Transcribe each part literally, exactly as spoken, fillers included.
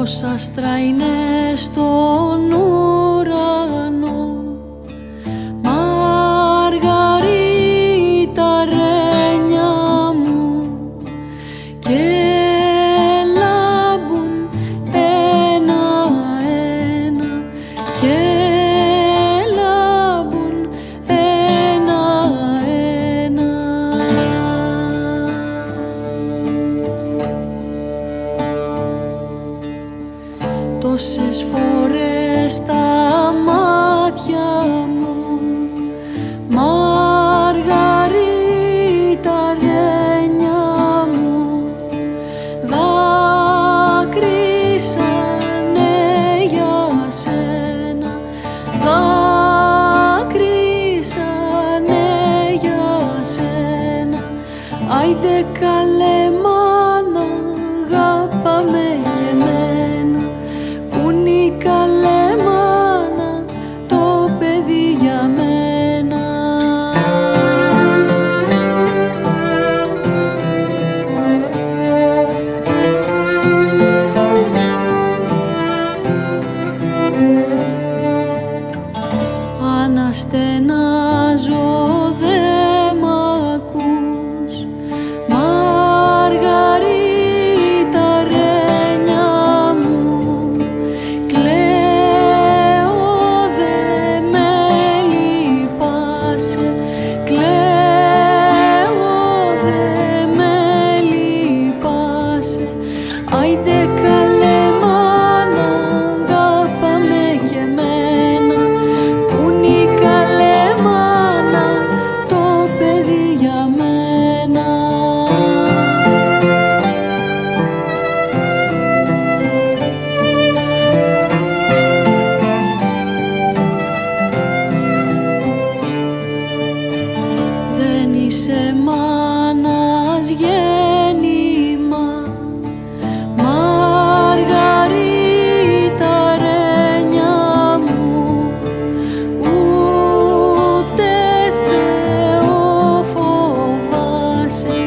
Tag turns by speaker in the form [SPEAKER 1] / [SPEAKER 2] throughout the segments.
[SPEAKER 1] Πως άστρα είναι στον ουρανό, Μαργαρίτα ρένια μου, και λάμπουν ένα-ένα, και λάμπουν ένα-ένα. Τόσες φορές τα μάτια μου, Μαργαρίτα ρένια μου, δάκρυσανε για σένα, δάκρυσανε για σένα. Άιντε καλέ μάνα, αγάπαμε και εμένα, που είναι η καλέ μάνα, το παιδί για μένα. Αναστενάζω, δε μ' ακούς, Μαργαρίτα ρένια μου, κλαίω, δε με λυπάσαι, κλαίω, δε με λυπάσαι. Άιντε καλέ μάνα, αγάπαμε και εμένα, που είναι η καλέ μάνα, το παιδί για μένα. Δεν είσαι μάνας γέννημα, Μαργαρίτα ρένια μου, ούτε Θεό φοβάσαι,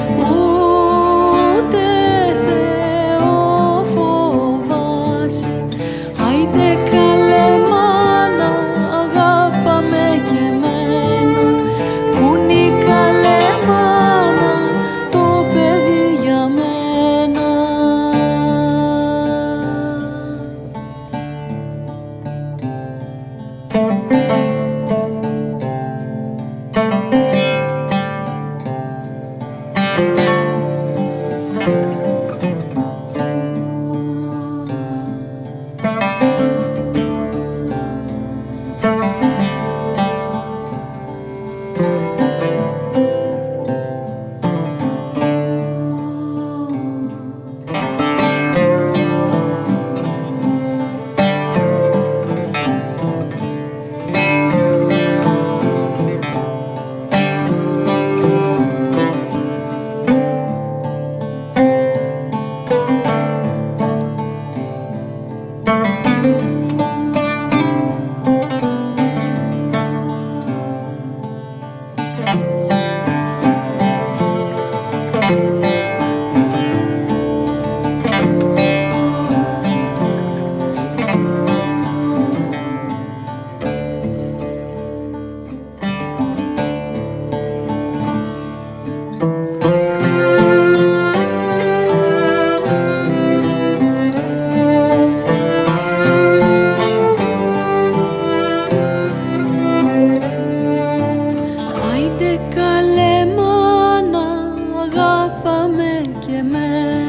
[SPEAKER 1] ούτε Θεό φοβάσαι. Άιντε καλέ μάνα, αγάπαμε και εμένα, που είναι η καλέ μάνα, το παιδί για μένα. Άιντε καλέ μάνα, αγάπαμε και εμένα,